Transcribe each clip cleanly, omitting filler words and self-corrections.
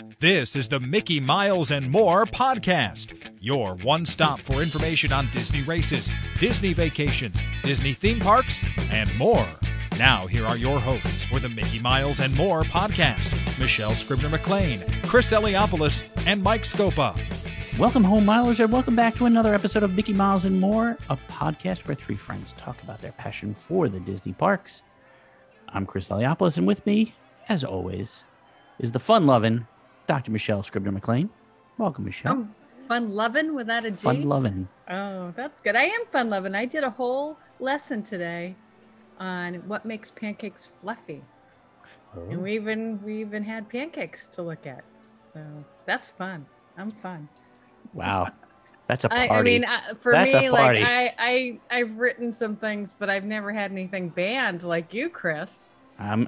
This is the Mickey Miles and More podcast, your one-stop for information on Disney races, Disney vacations, Disney theme parks, and more. Now, here are your hosts for the Mickey Miles and More podcast, Michelle Scribner-McLean, Chris Eliopoulos, and Mike Scopa. Welcome home, Milers, and welcome back to another episode of Mickey Miles and More, a podcast where three friends talk about their passion for the Disney parks. I'm Chris Eliopoulos, and with me, as always, is the fun-loving Dr. Michelle Scribner-McLean. Welcome, Michelle. Fun-loving without a G? Fun-loving. Oh, that's good. I am fun-loving. I did a whole lesson today on what makes pancakes fluffy. Oh. And we even had pancakes to look at. So that's fun. I'm fun. Wow. That's a party. I mean, for that's me, like I've written some things, but I've never had anything banned like you, Chris. I'm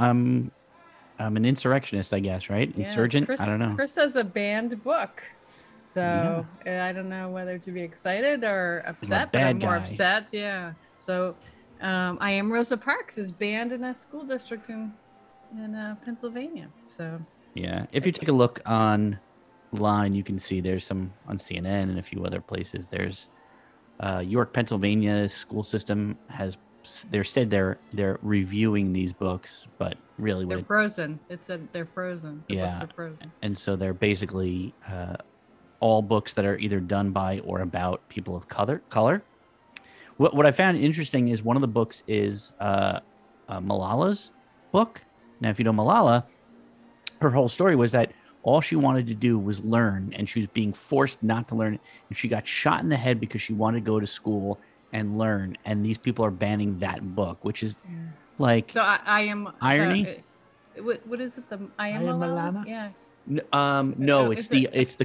an insurrectionist, I guess, right? Yeah, Insurgent? I don't know. Chris has a banned book. So I don't know whether to be excited or upset, but I'm more upset. Yeah. So I Am Rosa Parks is banned in a school district in Pennsylvania. So yeah, if you take a look online, you can see there's some on CNN and a few other places. There's York, Pennsylvania school system has. They're reviewing these books, but really they're frozen. They're frozen. The books are frozen. And so they're basically all books that are either done by or about people of color. What I found interesting is one of the books is Malala's book. Now, if you know Malala, her whole story was that all she wanted to do was learn, and she was being forced not to learn. And she got shot in the head because she wanted to go to school and learn. And these people are banning that book, which is like so I am irony. What is it? I am Malala? Yeah. No, it's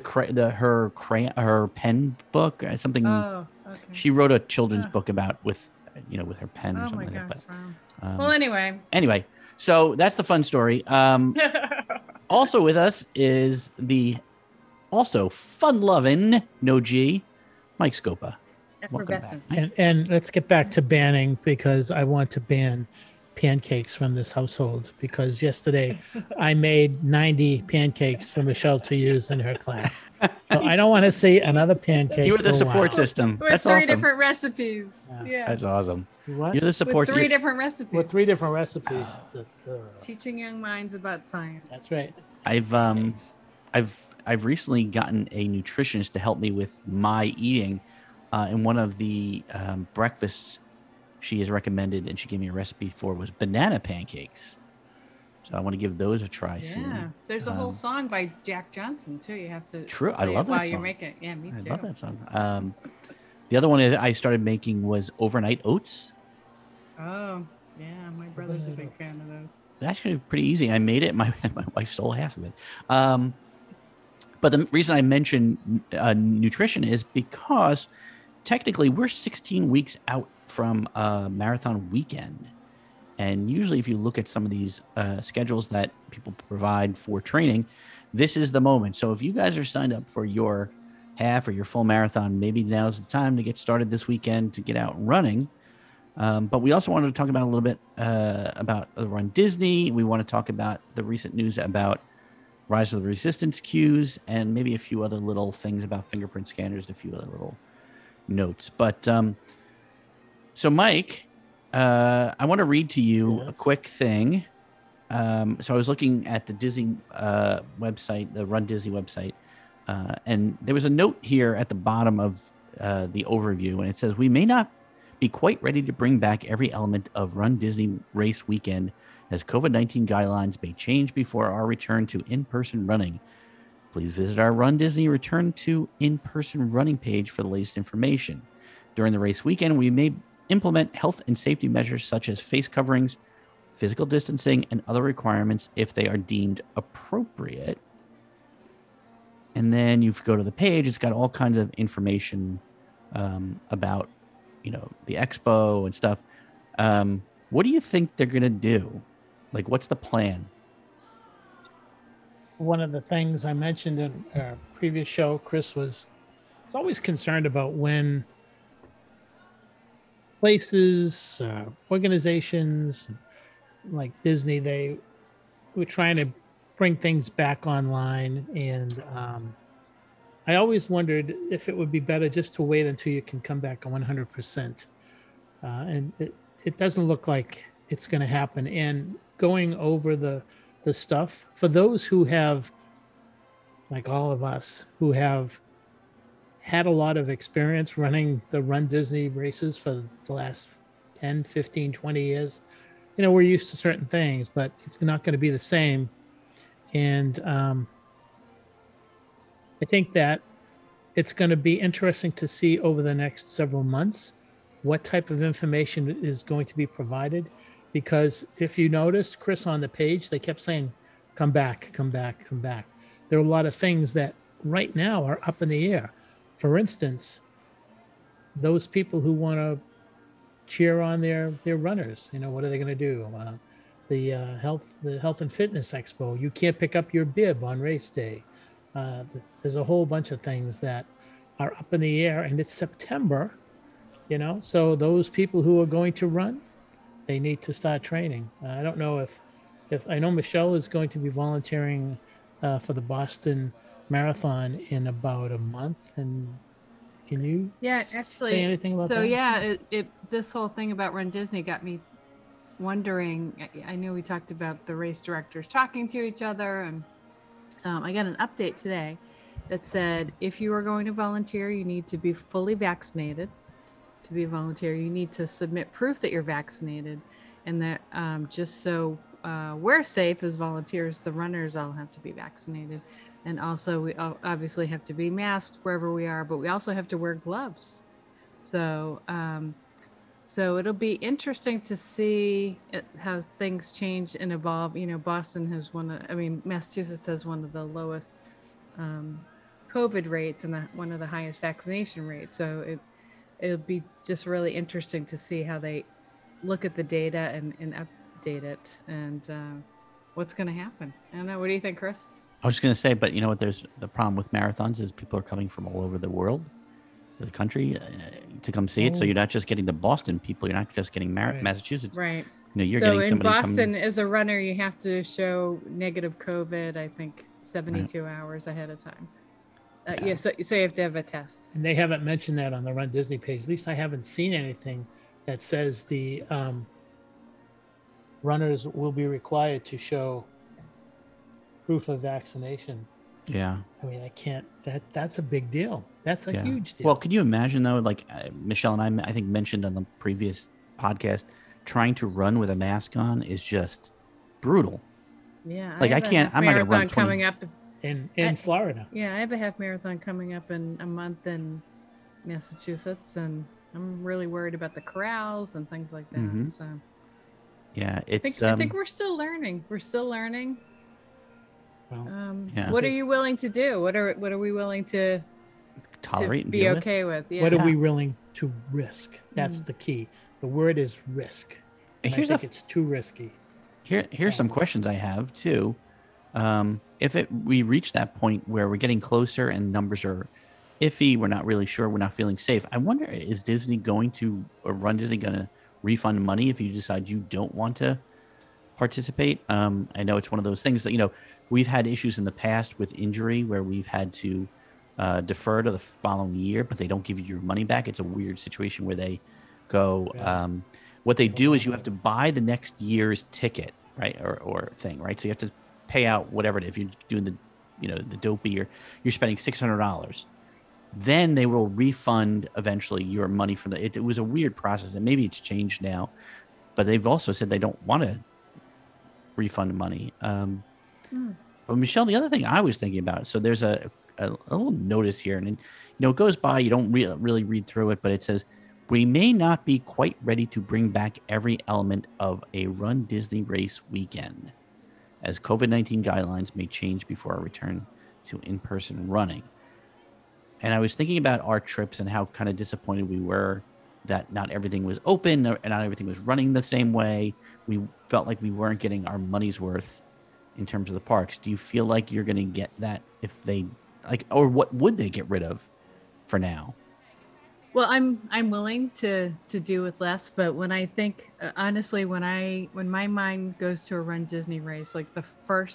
her pen book, something. Oh, okay. She wrote a children's book about with her pen or something like that. Wow. Well, anyway, so that's the fun story. Also with us is the also fun-loving No G, Mike Scopa. Welcome back. And let's get back to banning, because I want to ban pancakes from this household, because yesterday I made 90 pancakes for Michelle to use in her class. So I don't want to see another pancake. You were the support system. With three different recipes. Yeah. That's awesome. What? You're the support. With three different recipes. With three different recipes. Teaching young minds about science. That's right. I've recently gotten a nutritionist to help me with my eating. And one of the breakfasts she has recommended and she gave me a recipe for was banana pancakes. So I want to give those a try soon. Yeah, there's a whole song by Jack Johnson too. You have to. True, I love that while song. you're making it. Yeah, me too. I love that song. The other one I started making was overnight oats. Oh, yeah, my brother's a big fan of those. Actually, pretty easy. I made it. My wife stole half of it. But the reason I mentioned nutrition is because technically we're 16 weeks out from marathon weekend. And usually if you look at some of these schedules that people provide for training, this is the moment. So if you guys are signed up for your half or your full marathon, maybe now's the time to get started this weekend to get out running. But we also wanted to talk about a little bit about Run Disney. We want to talk about the recent news about Rise of the Resistance queues and maybe a few other little things about fingerprint scanners and a few other little notes. But so Mike, I want to read to you a quick thing. So I was looking at the Disney website, the Run Disney website, and there was a note here at the bottom of the overview, and it says, "We may not be quite ready to bring back every element of Run Disney race weekend, as COVID-19 guidelines may change before our return to in-person running. Please visit our Run Disney Return to In-Person Running page for the latest information. During the race weekend, we may implement health and safety measures such as face coverings, physical distancing, and other requirements if they are deemed appropriate." And then you go to the page. It's got all kinds of information about, the expo and stuff. What do you think they're going to do? Like, what's the plan? One of the things I mentioned in our previous show, Chris was always concerned about when places, organizations like Disney, they were trying to bring things back online. And I always wondered if it would be better just to wait until you can come back 100%. And it doesn't look like it's going to happen. And going over the stuff for those who have, like all of us, who have had a lot of experience running the Run Disney races for the last 10, 15, 20 years, we're used to certain things, but it's not going to be the same. And I think that it's going to be interesting to see over the next several months what type of information is going to be provided. Because if you noticed, Chris, on the page, they kept saying, come back, come back, come back. There are a lot of things that right now are up in the air. For instance, those people who want to cheer on their runners, what are they going to do? The health and fitness expo, you can't pick up your bib on race day. There's a whole bunch of things that are up in the air, and it's September, so those people who are going to run, they need to start training. I don't know if I know Michelle is going to be volunteering for the Boston Marathon in about a month. And can you say anything about that? So yeah, this whole thing about Run Disney got me wondering. I knew we talked about the race directors talking to each other, and I got an update today that said if you are going to volunteer, you need to be fully vaccinated. To be a volunteer, you need to submit proof that you're vaccinated, and that just so we're safe as volunteers, the runners all have to be vaccinated. And also we obviously have to be masked wherever we are, but we also have to wear gloves. So it'll be interesting to see how things change and evolve. Boston has Massachusetts has one of the lowest COVID rates and one of the highest vaccination rates. So it'll be just really interesting to see how they look at the data and update it, and what's going to happen. I don't know. What do you think, Chris? I was just going to say, but you know what? There's the problem with marathons is people are coming from all over the world, the country, to come see it. So you're not just getting the Boston people. You're not just getting Massachusetts. Right. You're so getting in Boston, as a runner, you have to show negative COVID, I think, 72 hours ahead of time. So you have to have a test. And they haven't mentioned that on the Run Disney page. At least I haven't seen anything that says the runners will be required to show proof of vaccination. Yeah. I can't, that's a big deal. That's a huge deal. Well, could you imagine though, like Michelle and I think mentioned on the previous podcast, trying to run with a mask on is just brutal. Yeah. Like I'm not going to run 20... coming up in Florida. Yeah. I have a half marathon coming up in a month in Massachusetts, and I'm really worried about the corrals and things like that. Mm-hmm. So yeah, it's, I think we're still learning. Well, what are you willing to do? What are we willing to tolerate to and be okay with? Yeah. What are we willing to risk? That's the key. The word is risk. I think it's too risky. Here's some questions I have too. If we reach that point where we're getting closer and numbers are iffy, we're not really sure, we're not feeling safe, I wonder, is Disney going to, or Run Disney going to refund money if you decide you don't want to participate? I know it's one of those things that, we've had issues in the past with injury where we've had to defer to the following year, but they don't give you your money back. It's a weird situation where they go, what they do is you have to buy the next year's ticket, right? Or thing, right? So you have to pay out whatever, if you're doing the dopey, you're spending $600. Then they will refund eventually your money from it was a weird process, and maybe it's changed now, but they've also said they don't want to refund money. But Michelle, the other thing I was thinking about, so there's a little notice here, and it goes by, you don't really read through it, but it says, we may not be quite ready to bring back every element of a Run Disney race weekend, as COVID-19 guidelines may change before our return to in-person running. And I was thinking about our trips and how kind of disappointed we were that not everything was open and not everything was running the same way. We felt like we weren't getting our money's worth in terms of the parks. Do you feel like you're going to get that if they or what would they get rid of for now? Well, I'm willing to do with less, but when I think honestly, when my mind goes to a Run Disney race, like the first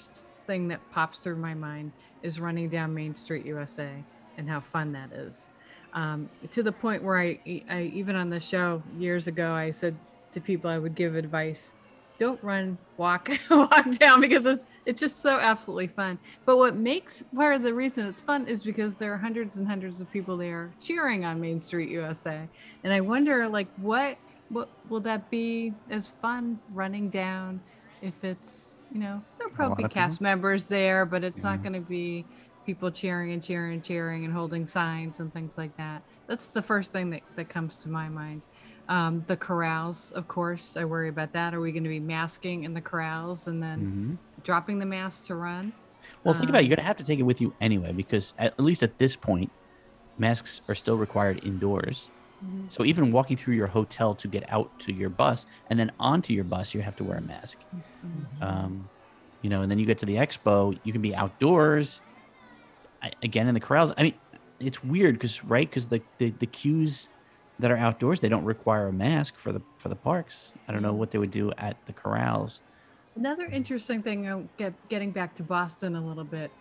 thing that pops through my mind is running down Main Street USA and how fun that is. To the point where I even on the show years ago, I said to people I would give advice, don't run, walk down, because it's just so absolutely fun. But what makes part of the reason it's fun is because there are hundreds and hundreds of people there cheering on Main Street USA. And I wonder, like, what will that be as fun running down if it's, there'll probably be cast members there, but it's not going to be people cheering and holding signs and things like that. That's the first thing that comes to my mind. The corrals, of course, I worry about that. Are we going to be masking in the corrals and then dropping the mask to run? Well, think about it. You're going to have to take it with you anyway, because at least at this point, masks are still required indoors. So even walking through your hotel to get out to your bus and then onto your bus, you have to wear a mask. And then you get to the expo, you can be outdoors. Again, in the corrals. I mean, it's weird because the queues that are outdoors, they don't require a mask for the parks. I don't know what they would do at the corrals. Another interesting thing, getting back to Boston a little bit.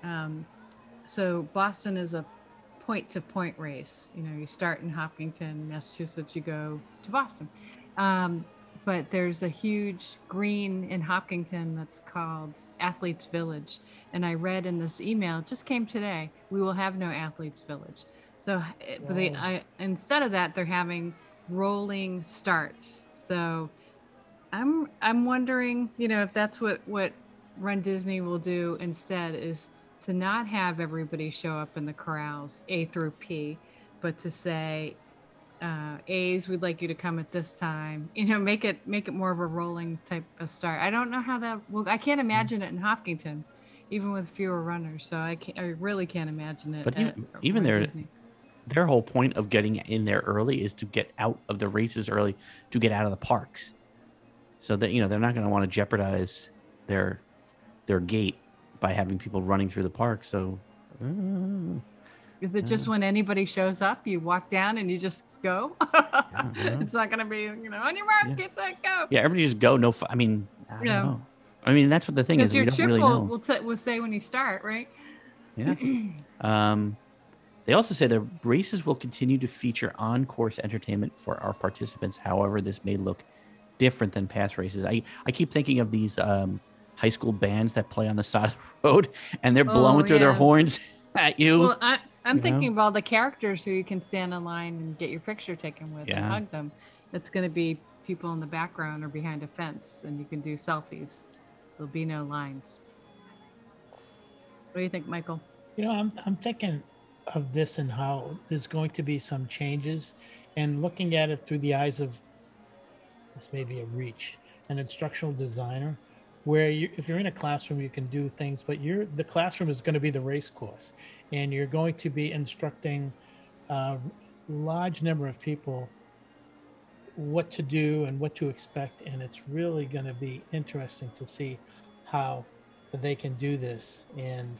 So Boston is a point-to-point race. You start in Hopkinton, Massachusetts, you go to Boston. But there's a huge green in Hopkinton that's called Athletes Village. And I read in this email, it just came today, we will have no Athletes Village. So instead of that, they're having rolling starts. So I'm wondering, if that's what Run Disney will do instead, is to not have everybody show up in the corrals A through P, but to say, A's, we'd like you to come at this time. Make it more of a rolling type of start. I don't know how that will. I can't imagine it in Hopkinton, even with fewer runners. So I really can't imagine it. But even their whole point of getting in there early is to get out of the races early, to get out of the parks, so that they're not going to want to jeopardize their gate by having people running through the park. So is it just when anybody shows up, you walk down and you just go? It's not going to be, on your mark, get set, go. Yeah, everybody just go. No, I mean, I don't know. I mean, that's what the thing is. Your we don't chip really know. will say when you start, right? Yeah. They also say the races will continue to feature on-course entertainment for our participants. However, this may look different than past races. I keep thinking of these high school bands that play on the side of the road, and they're blowing through their horns at you. Well, I'm thinking of all the characters who you can stand in line and get your picture taken with and hug them. It's going to be people in the background or behind a fence, and you can do selfies. There'll be no lines. What do you think, Michael? I'm thinking of this and how there's going to be some changes, and looking at it through the eyes of, this may be a reach, an instructional designer, where if you're in a classroom, you can do things, but the classroom is going to be the race course, and you're going to be instructing a large number of people what to do and what to expect, and it's really going to be interesting to see how they can do this. And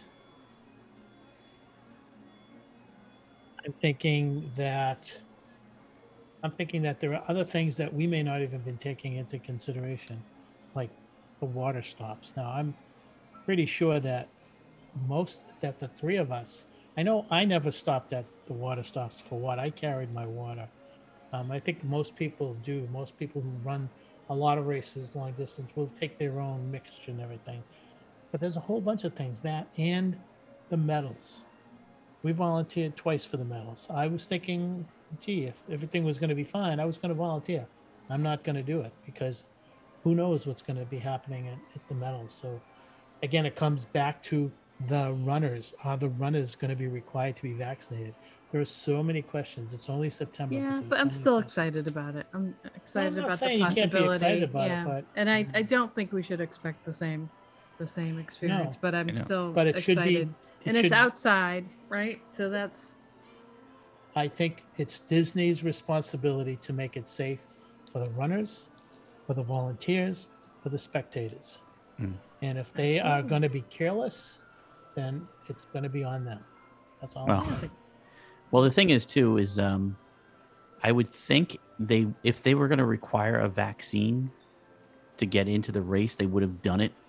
I'm thinking that there are other things that we may not even been taking into consideration, like the water stops. Now, I'm pretty sure that the three of us, I know I never stopped at the water stops for what I carried my water. I think most people do. Most people who run a lot of races long distance will take their own mixture and everything. But there's a whole bunch of things, that and the medals. We volunteered twice for the medals. I was thinking, gee, if everything was going to be fine, I was going to volunteer. I'm not going to do it because who knows what's going to be happening at the medals. So again, it comes back to the runners. Are the runners going to be required to be vaccinated? There are so many questions. It's only September. Yeah, but I'm still excited about it. I'm excited about the possibility. You can't be excited about it, but and I don't think we should expect the same experience. No, but I'm still excited. It's outside, right? So that's. I think it's Disney's responsibility to make it safe for the runners, for the volunteers, for the spectators. And if they are going to be careless, then it's going to be on them. That's all I'm saying. Well, the thing is, too, is I would think if they were going to require a vaccine to get into the race, they would have done it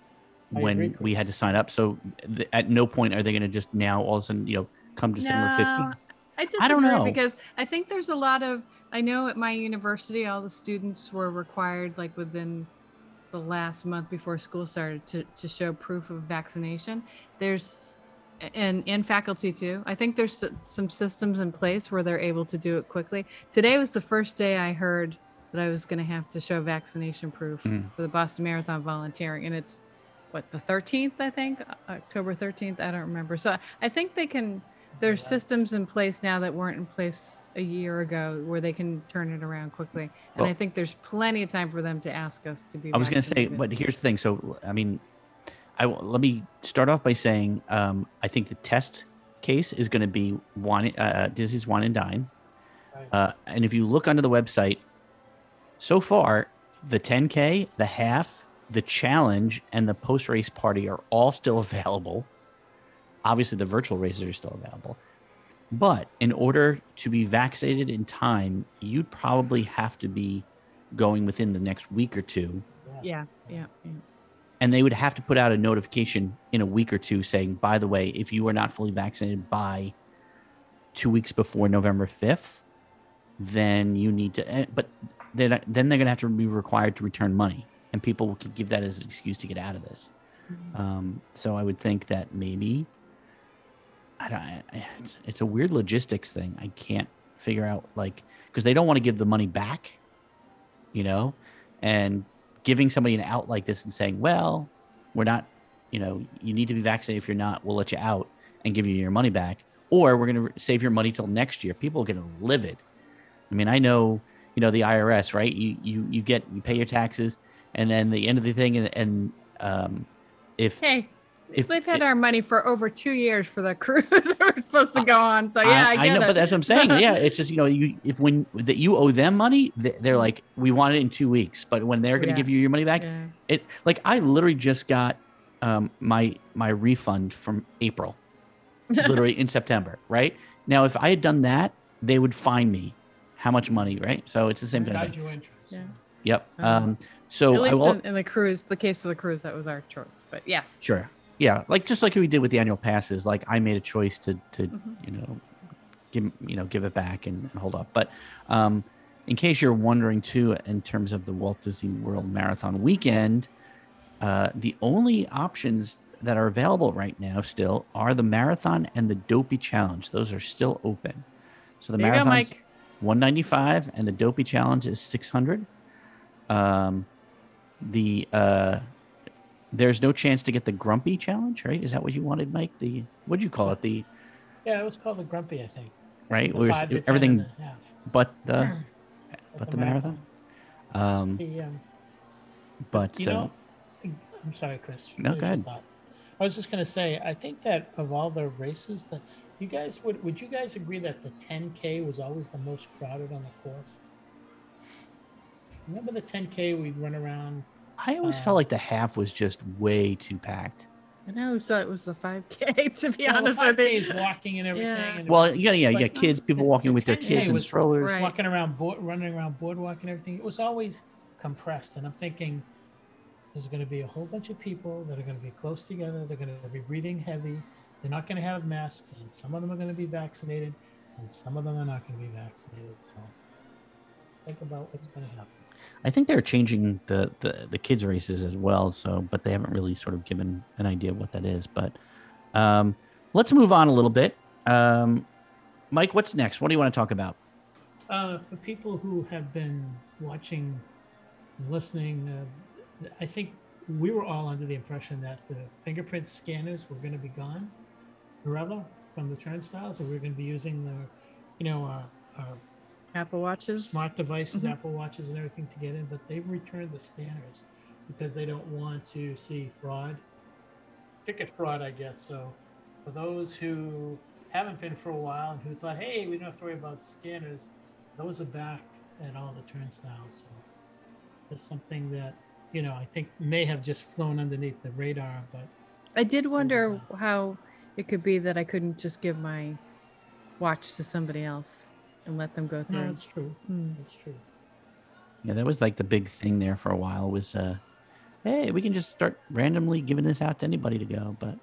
when we had to sign up. So at no point are they going to just now all of a sudden, come December 15th. I disagree. I don't know. Because I think there's a lot of, I know at my university, all the students were required like within the last month before school started to show proof of vaccination. There's, and faculty too. I think there's some systems in place where they're able to do it quickly. Today was the first day I heard that I was going to have to show vaccination proof for the Boston Marathon volunteering. And it's the 13th, I think, October 13th. I don't remember. So I think there's systems in place now that weren't in place a year ago where they can turn it around quickly. And I think there's plenty of time for them to ask us to be I was going to say, but here's the thing. So, I mean, let me start off by saying I think the test case is going to be Disney's Wine and Dine. And if you look under the website, so far, the 10K, the half, the challenge, and the post-race party are all still available. Obviously, the virtual races are still available. But in order to be vaccinated in time, you'd probably have to be going within the next week or two. Yeah. And they would have to put out a notification in a week or two saying, by the way, if you are not fully vaccinated by 2 weeks before November 5th, then you need to, but then they're going to have to be required to return money. And people could give that as an excuse to get out of this. So I would think that maybe, it's a weird logistics thing. I can't figure out, because they don't want to give the money back, and giving somebody an out like this and saying, well, we're not, you need to be vaccinated. If you're not, we'll let you out and give you your money back, or we're going to save your money till next year. People are going to livid. I mean, I know, the IRS, right? You pay your taxes, and then the end of the thing, if we've had our money for over 2 years for the cruise that we're supposed to go on, so yeah, I get know, it. But that's what I'm saying. Yeah, it's just you owe them money, they're like, we want it in 2 weeks, but when they're going to give you your money back, I literally just got my refund from April, literally in September. Right now, if I had done that, they would fine me how much money, right? So it's the same kind of thing. Yeah. Yep. So at least in the cruise, the case of the cruise, that was our choice. But yes. Sure. Yeah. Just like we did with the annual passes, I made a choice to give it back and hold up. But in case you're wondering too, in terms of the Walt Disney World Marathon weekend, the only options that are available right now still are the marathon and the Dopey Challenge. Those are still open. So the marathon's $195 and the Dopey Challenge is $600. There's no chance to get the Grumpy Challenge, right? Is that what you wanted, Mike? What'd you call it? Yeah, it was called the Grumpy, I think. Right? It was everything but the marathon. I'm sorry, Chris. No, go ahead. I was just going to say, I think that of all the races, that you guys would you guys agree that the 10K was always the most crowded on the course? Remember the 10K we'd run around? I always felt like the half was just way too packed. I know, so it was the 5K, to be honest with you. Is walking and everything. Yeah. And well, you got kids, people walking with their kids and strollers. Right. Walking around, running around boardwalk and everything. It was always compressed. And I'm thinking, there's going to be a whole bunch of people that are going to be close together. They're going to be breathing heavy. They're not going to have masks. And some of them are going to be vaccinated. And some of them are not going to be vaccinated. So think about what's going to happen. I think they're changing the kids races as well. But they haven't really sort of given an idea of what that is. But let's move on a little bit. Mike, what's next? What do you want to talk about? For people who have been watching and listening, I think we were all under the impression that the fingerprint scanners were going to be gone forever from the turnstiles, and we're going to be using our Apple Watches, smart devices, Apple Watches and everything to get in, but they've returned the scanners because they don't want to see fraud, ticket fraud, I guess. So for those who haven't been for a while and who thought, hey, we don't have to worry about scanners, those are back at all the turnstiles. So that's something that, I think may have just flown underneath the radar. But I did wonder how it could be that I couldn't just give my watch to somebody else and let them go through. No, it's true. It's true. Yeah, that was like the big thing there for a while was hey, we can just start randomly giving this out to anybody to go. But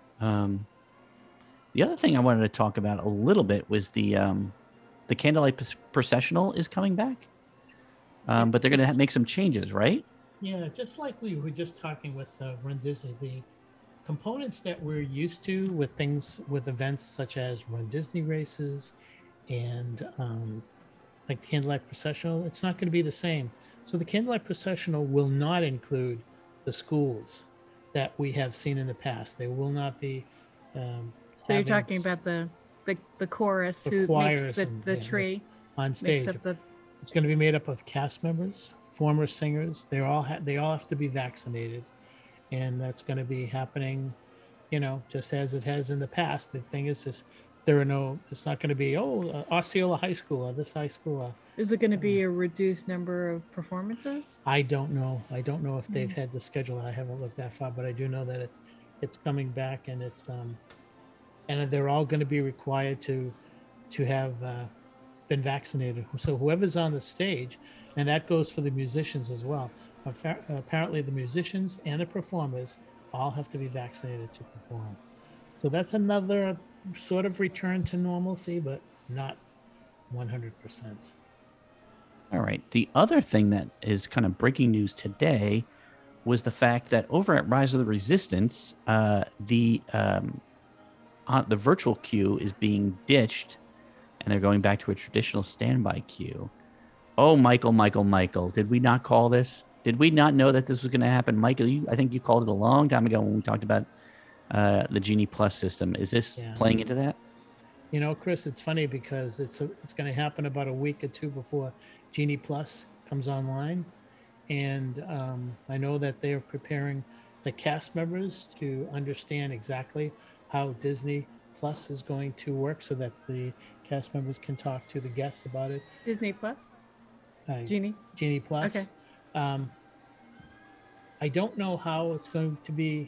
the other thing I wanted to talk about a little bit was the Candlelight Processional is coming back. But they're going to make some changes, right? Yeah, just like we were just talking with Run Disney, the components that we're used to with events such as Run Disney races and like the Candlelight Processional, it's not going to be the same. So the Candlelight Processional will not include the schools that we have seen in the past. They will not be. So you're talking about the chorus who makes the tree on stage. It's going to be made up of cast members, former singers. They all have to be vaccinated, and that's going to be happening, just as it has in the past. The thing is, it's not going to be Osceola High School or this high school. Is it going to be a reduced number of performances? I don't know. I don't know if they've had the schedule. I haven't looked that far, but I do know that it's coming back, and it's and they're all going to be required to have been vaccinated. So whoever's on the stage, and that goes for the musicians as well. Apparently the musicians and the performers all have to be vaccinated to perform. So that's another sort of return to normalcy, but not 100%. All right. The other thing that is kind of breaking news today was the fact that over at Rise of the Resistance, the virtual queue is being ditched, and they're going back to a traditional standby queue. Oh, Michael, did we not call this? Did we not know that this was going to happen? Michael, I think you called it a long time ago when we talked about the Genie Plus system. Is this playing into that? Chris, it's funny because it's going to happen about a week or two before Genie Plus comes online. And I know that they are preparing the cast members to understand exactly how Disney Plus is going to work so that the cast members can talk to the guests about it. Disney Plus? Genie Plus. Okay. I don't know how it's going to be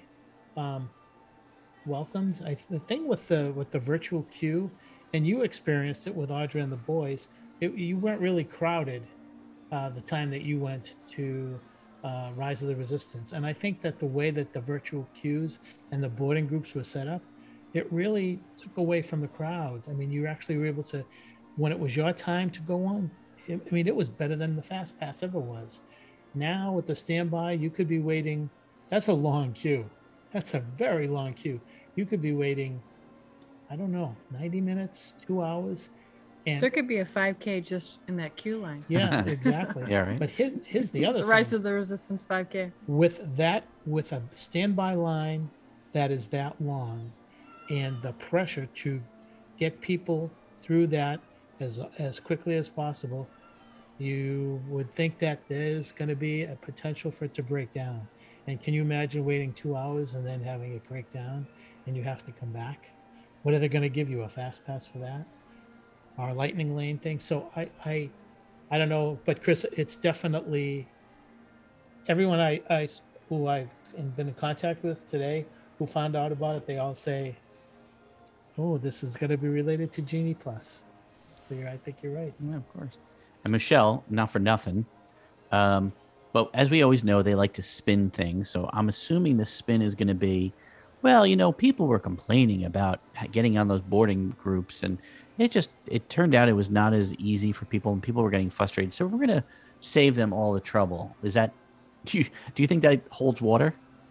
welcomed. The thing with the virtual queue, and you experienced it with Audra and the boys, you weren't really crowded the time that you went to Rise of the Resistance. And I think that the way that the virtual queues and the boarding groups were set up, it really took away from the crowds. I mean, you actually were able to, when it was your time to go on, it was better than the Fast Pass ever was. Now with the standby, you could be waiting. That's a long queue. That's a very long queue. You could be waiting, I don't know, 90 minutes, 2 hours. And there could be a 5K just in that queue line. Yeah, exactly. Yeah, right. But here's the other thing. Rise of the Resistance 5K. With a standby line that is that long, and the pressure to get people through that as quickly as possible, you would think that there's going to be a potential for it to break down. And can you imagine waiting 2 hours and then having it break down and you have to come back? What are they going to give you, a fast pass for that? Or a lightning lane thing? So I don't know, but Chris, it's definitely everyone who I've been in contact with today who found out about it, they all say, oh, this is going to be related to Genie Plus. So I think you're right. Yeah, of course. And Michelle, not for nothing, but as we always know, they like to spin things. So I'm assuming the spin is going to be, well, people were complaining about getting on those boarding groups, and it turned out it was not as easy for people, and people were getting frustrated. So we're going to save them all the trouble. Is that, do you think that holds water?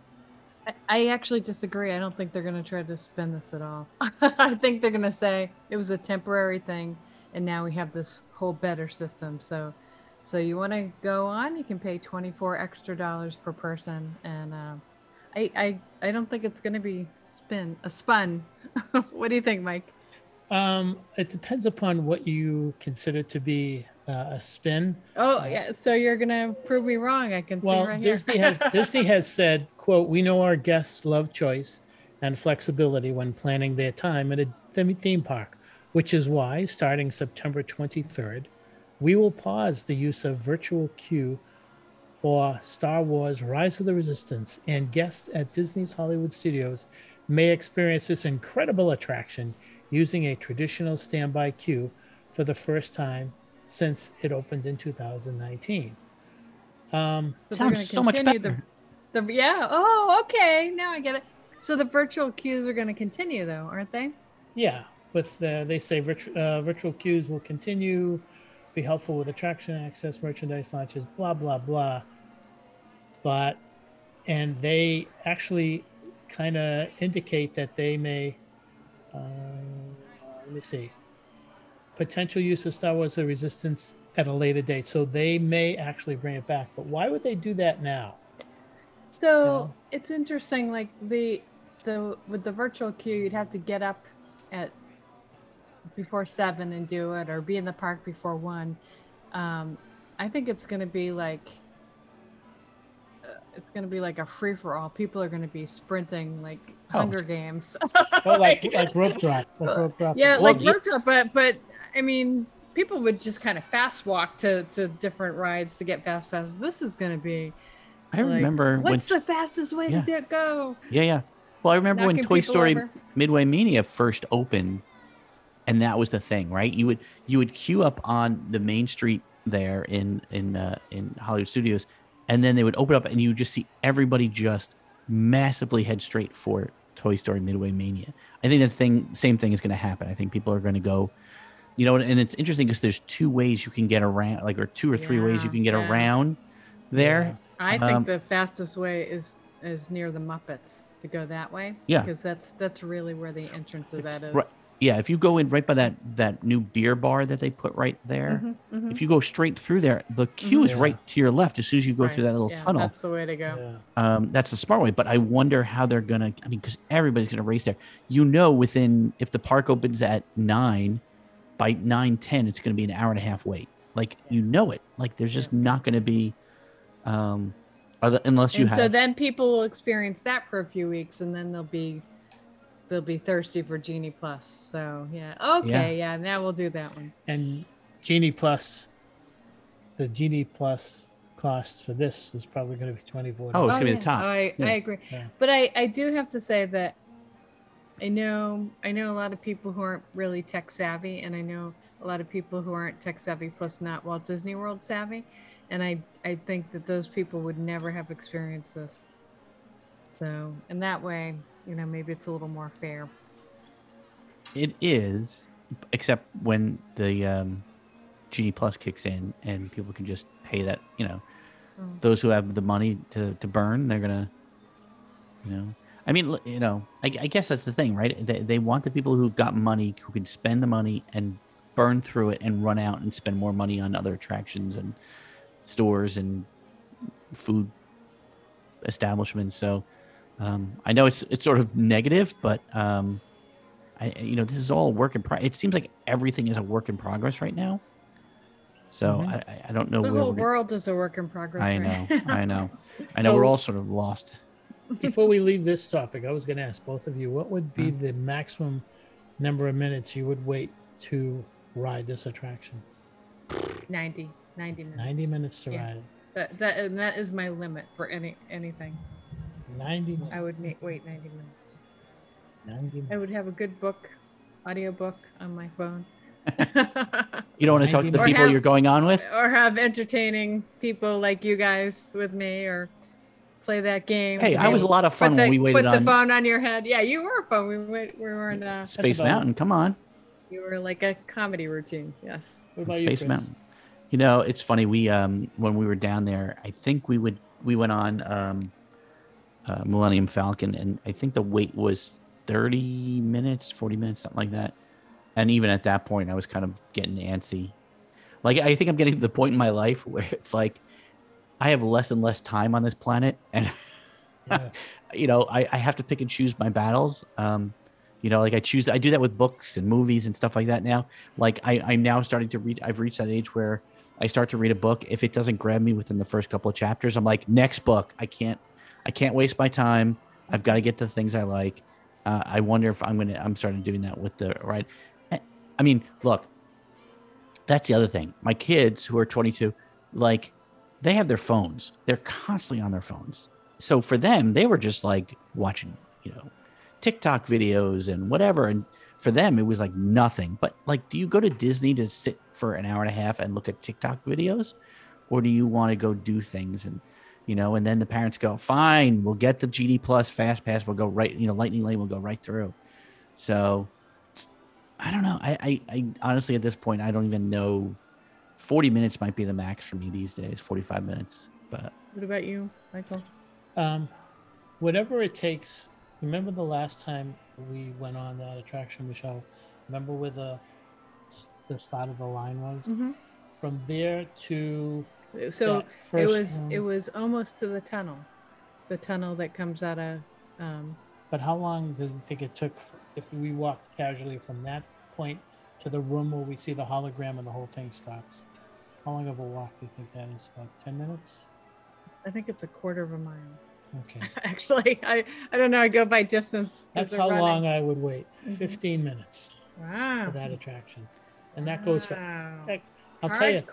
I actually disagree. I don't think they're going to try to spin this at all. I think they're going to say it was a temporary thing, and now we have this whole better system. So you want to go on, you can pay $24 extra per person. And I don't think it's going to be spun. What do you think, Mike? It depends upon what you consider to be a spin. Oh, yeah. So you're going to prove me wrong. I can see right here. Disney has said, quote, "We know our guests love choice and flexibility when planning their time at a theme park, which is why, starting September 23rd, we will pause the use of virtual queue for Star Wars Rise of the Resistance, and guests at Disney's Hollywood Studios may experience this incredible attraction using a traditional standby queue for the first time since it opened in 2019. Sounds so much better. Yeah. Oh, okay. Now I get it. So the virtual queues are going to continue, though, aren't they? Yeah. With they say virtual queues will continue, be helpful with attraction access, merchandise launches, blah blah blah. And they actually kind of indicate that they may. Let me see. Potential use of Star Wars: The Resistance at a later date, so they may actually bring it back. But why would they do that now? So it's interesting. Like with the virtual queue, you'd have to get up at before 7 and do it, or be in the park before 1. I think it's going to be like a free for all. People are going to be sprinting like Hunger Games. like rope drop. Rope drop. Yeah, like rope drop. But I mean, people would just kind of fast walk to different rides to get fast passes. This is going to be. I remember what's the fastest way to go? Yeah. Well, I remember when Toy Story Midway Mania first opened, and that was the thing, right? You would queue up on the main street there in Hollywood Studios, and then they would open up, and you would just see everybody just massively head straight for Toy Story Midway Mania. I think same thing is going to happen. I think people are going to go, and it's interesting because there's 2 ways you can get around, or 2 or 3 ways you can get around there. Yeah. I think the fastest way is near the Muppets to go that way. Yeah, because that's really where the entrance of that is. Right. Yeah, if you go in right by that new beer bar that they put right there, if you go straight through there, the queue is right to your left as soon as you go through that little tunnel. That's the way to go. Yeah. That's the smart way. But I wonder how they're gonna. I mean, because everybody's gonna race there. If the park opens at 9, by 9:10, it's gonna be an hour and a half wait. Like it. Like there's just not gonna be. Unless you have. So then people will experience that for a few weeks, and then they'll be thirsty for Genie Plus. So now we'll do that one. And Genie Plus, the Genie Plus cost for this is probably going to be $24. Oh, it's going to be the top. I agree. Yeah. But I do have to say that I know a lot of people who aren't really tech savvy, and I know a lot of people who aren't tech savvy plus not Walt Disney World savvy. And I think that those people would never have experienced this. So in that way, maybe it's a little more fair. It is, except when the Genie Plus kicks in and people can just pay that, those who have the money to burn, they're going to, I mean, I guess that's the thing, right? They want the people who've got money, who can spend the money and burn through it and run out and spend more money on other attractions and stores and food establishments. So I know it's sort of negative, but this is all a work in progress. It seems like everything is a work in progress right now. So I don't know. The whole world is a work in progress. I know. So, we're all sort of lost. Before we leave this topic, I was going to ask both of you, what would be the maximum number of minutes you would wait to ride this attraction? 90 minutes. 90 minutes to ride it. That is my limit for anything. 90 minutes. I would wait 90 minutes. 90 minutes. I would have a good audio book on my phone. You don't want to talk to the people you're going on with? Or have entertaining people like you guys with me, or play that game. Hey, I was a lot of fun when we waited on. Put the phone on your head. Yeah, you were fun. We were in Space Mountain. Come on. You were like a comedy routine. Yes. What about Space you, Mountain. It's funny. We when we were down there, I think we went on Millennium Falcon, and I think the wait was 30 minutes, 40 minutes, something like that. And even at that point, I was kind of getting antsy. Like, I think I'm getting to the point in my life where it's like, I have less and less time on this planet, and I have to pick and choose my battles. Like I do that with books and movies and stuff like that now. Like I'm now starting to read. I've reached that age where I start to read a book. If it doesn't grab me within the first couple of chapters, I'm like, next book. I can't waste my time. I've got to get to the things I like. I wonder if I'm starting doing that with the ride. I mean, look, that's the other thing. My kids who are 22, like, they have their phones. They're constantly on their phones. So for them, they were just like watching, TikTok videos and whatever. And for them, it was like nothing. But like, do you go to Disney to sit for an hour and a half and look at TikTok videos? Or do you want to go do things? And, and then the parents go, fine, we'll get the GD Plus Fast Pass. We'll go right, Lightning Lane will go right through. So I don't know. I honestly, at this point, I don't even know. 40 minutes might be the max for me these days, 45 minutes. But what about you, Michael? Whatever it takes. Remember the last time we went on that attraction, Michelle? Remember where the start of the line was? Mm-hmm. From there to it was almost to the tunnel that comes out of. But how long does it think it took if we walked casually from that point to the room where we see the hologram and the whole thing starts? How long of a walk do you think that is? About 10 minutes? I think it's a quarter of a mile. Okay. Actually, I don't know. I go by distance. That's how long I would wait. 15 minutes. Wow. For that attraction. And that goes for... I'll Hardcore. tell you.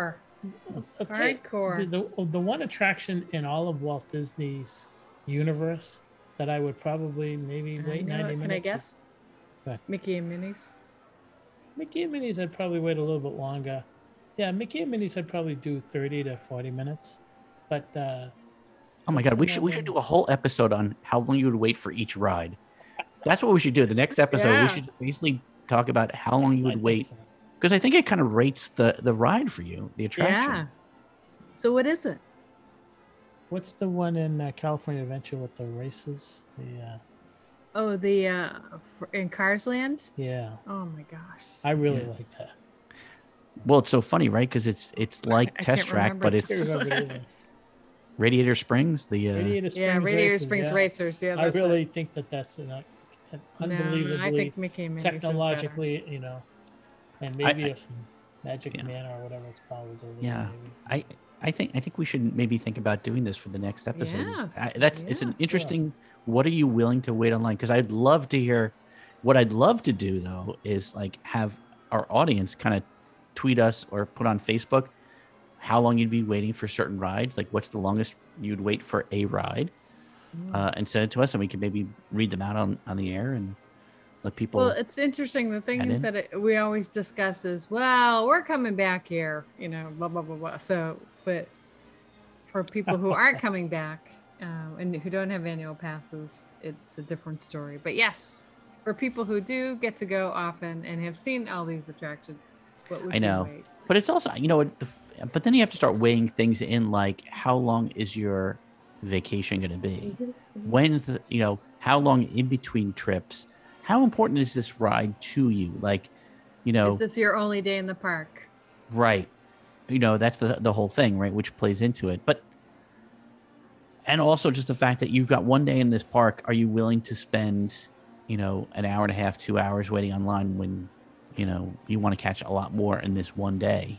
Hardcore. The one attraction in all of Walt Disney's universe that I would probably maybe wait 90 minutes. Can I guess? What? Mickey and Minnie's. Mickey and Minnie's I'd probably wait a little bit longer. Yeah, Mickey and Minnie's I'd probably do 30 to 40 minutes. But oh my God, we should do a whole episode on how long you would wait for each ride. That's what we should do. The next episode, we should basically talk about how long you would wait. Because I think it kind of rates the ride for you, the attraction. Yeah. So what is it? What's the one in California Adventure with the races? In Cars Land? Yeah. Oh my gosh. I really like that. Well, it's so funny, right? Because it's like Test Track, but it's Radiator Springs. Radiator Springs Racers. Yeah. I really think that's an unbelievably I think Mickey and Minnie's technologically, and maybe if Magic Man or whatever it's called was a little. Yeah, I think we should maybe think about doing this for the next episode. Yes, it's an interesting. What are you willing to wait online? Because I'd love to hear. What I'd love to do though is like have our audience kind of tweet us or put on Facebook how long you'd be waiting for certain rides. Like what's the longest you'd wait for a ride, and send it to us, and we can maybe read them out on the air and let people. Well, it's interesting. The thing that we always discuss is, well, we're coming back here, blah blah blah blah. So, but for people who aren't coming back and who don't have annual passes, it's a different story. But yes, for people who do get to go often and have seen all these attractions, what would you wait? But it's also, but then you have to start weighing things in, like how long is your vacation going to be? When's how long in between trips? How important is this ride to you? Like, is this your only day in the park? Right. That's the whole thing, right? Which plays into it. But, and also just the fact that you've got one day in this park. Are you willing to spend, an hour and a half, 2 hours waiting online when, you want to catch a lot more in this one day?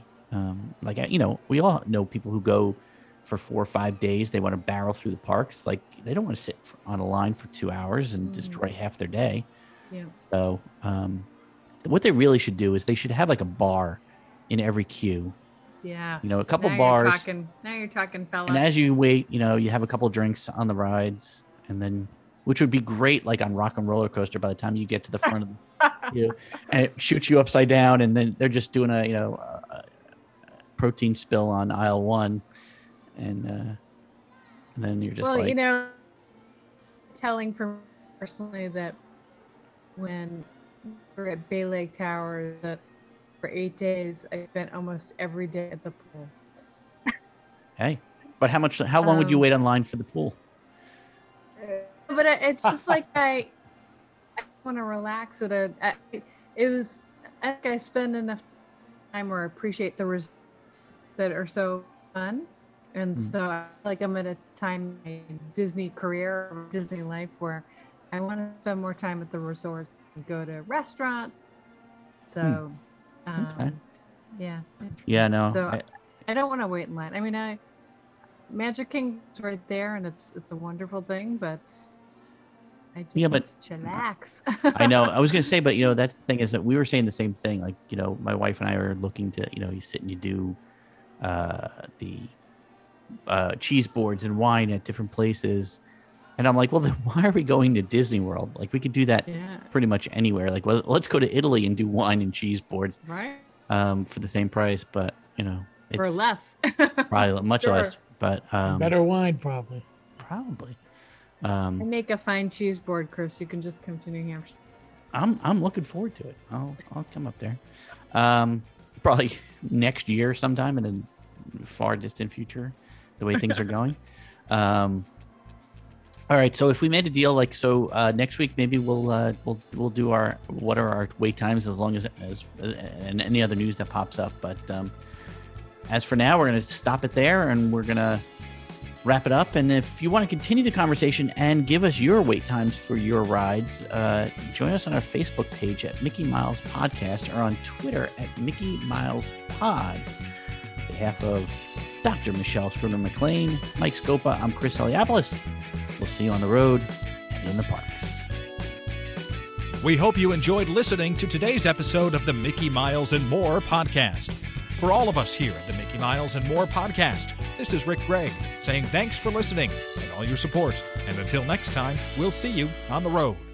We all know people who go for 4 or 5 days. They want to barrel through the parks. Like they don't want to sit on a line for 2 hours and destroy half their day. Yeah. So, what they really should do is they should have like a bar in every queue. Yeah. A couple bars. Now you're talking, fella. And as you wait, you have a couple drinks on the rides, and then, which would be great, like on Rock and Roller Coaster. By the time you get to the front of the, and it shoots you upside down, and then they're just doing a protein spill on aisle 1, and then you're just telling for personally that when we're at Bay Lake Tower, that for 8 days I spent almost every day at the pool. Hey, but how long would you wait online for the pool? But it's just like I want to relax at I think I spend enough time or appreciate the results that are so fun. And so I feel like I'm at a time in my Disney career or Disney life where I want to spend more time at the resort and go to restaurants. So, okay. Yeah. Yeah, no. So I don't want to wait in line. I mean, Magic Kingdom's right there, and it's a wonderful thing, but I just want to chillax. I know. I was going to say, but that's the thing is that we were saying the same thing. Like, my wife and I are looking to, you sit and you do the cheese boards and wine at different places. And I'm like, well, then why are we going to Disney World? Like, we could do that pretty much anywhere. Like, well, let's go to Italy and do wine and cheese boards, right? For the same price, but it's for less, probably much less. but better wine probably. Probably. I make a fine cheese board, Chris. You can just come to New Hampshire. I'm looking forward to it. I'll come up there. Probably next year sometime in the far distant future, the way things are going. All right, so if we made a deal, next week maybe we'll do our what are our wait times as long as and any other news that pops up. But as for now, we're going to stop it there and we're going to wrap it up. And if you want to continue the conversation and give us your wait times for your rides, join us on our Facebook page at Mickey Miles Podcast or on Twitter at Mickey Miles Pod. On behalf of Dr. Michelle Spooner McLean, Mike Scopa, I'm Chris Eliopoulos. We'll see you on the road and in the parks. We hope you enjoyed listening to today's episode of the Mickey Miles and More podcast. For all of us here at the Mickey Miles and More podcast, this is Rick Gregg saying thanks for listening and all your support. And until next time, we'll see you on the road.